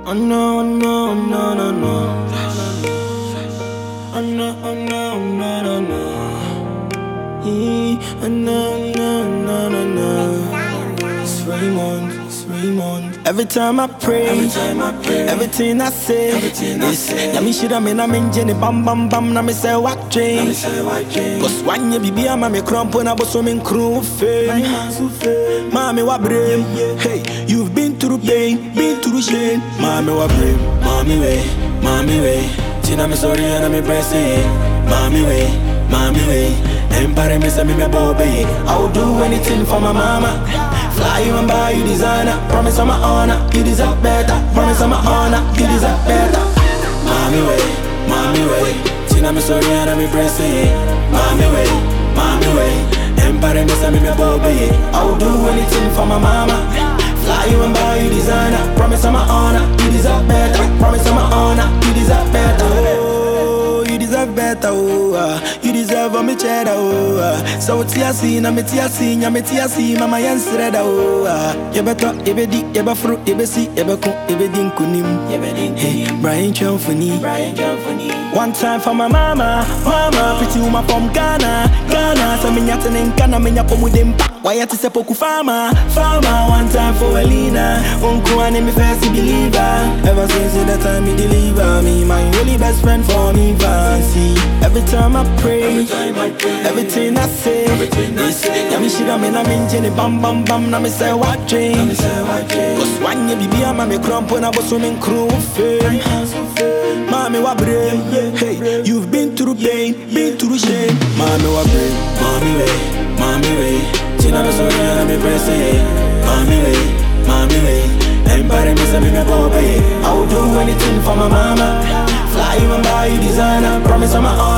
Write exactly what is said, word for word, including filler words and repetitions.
Oh no, no, no, no, no. Oh no, oh no, no, no, no. Yeah, oh no, no, no, no, no. It's Raymond, it's Raymond. Every time I pray, every time I pray, everything I say, everything I say. Yeah, me should have been a man, Jenny, bam, bam, bam. Now me say what dream? Cause when you be a mommy crump when I was swimming crew fame. Mommy, what brain? Hey, you've been through pain, been through shame. Mommy, what brain? Mommy, way, mommy, way. Tina, me sorry, and I'm pressing. Mommy, way, mommy, way. Empire, me say me me Bobby. I will do anything for my mama. Fly you and buy you designer. Promise I'm a honor, you deserve better. Promise I'm a honor, you deserve better. Mommy, way, mommy, way. Tina, me sorry, and I'm pressing. Mommy, way, mommy, way. Empire, me say me me Bobby. I will do anything for my mama. Fly you and buy you designer. Promise I'm a honor, you deserve better. Promise I'm a honor, you deserve better. Oh, you deserve better. Oh, uh, you deserve a me cheddar. Oh, uh, so tia see na me tia see, na me tia see, mama yansre da. Oh, uh, you better, you be di, you be fruit, you be see, you be kun, you be din kunim. Hey, Brian Chomfani, Brian Chomfani. One time for my mama, mama, pretty woman from Ghana, Ghana. So me nyata nenkana, me nyapo mudempa. Why you say poku farmer, farmer? One time for Elena, uncle and me first believer. Ever since the time he deliver me, my only best friend for me, fancy. Every time I pray, everything I say, yeah, me shit I'm in a minjini, bam bam bam. Now me say what dream? Cause when you be a mommy crump when I was swimming crew fame. Mommy what brain? Hey, you've been through pain, been through shame. Mommy what brain? Mommy way, mommy way. Tina me sorry and me pressing. Mommy way, mommy way. Empire me say me me Bobby. I will do anything for my mama. Fly you and buy you designer. Promise I'm a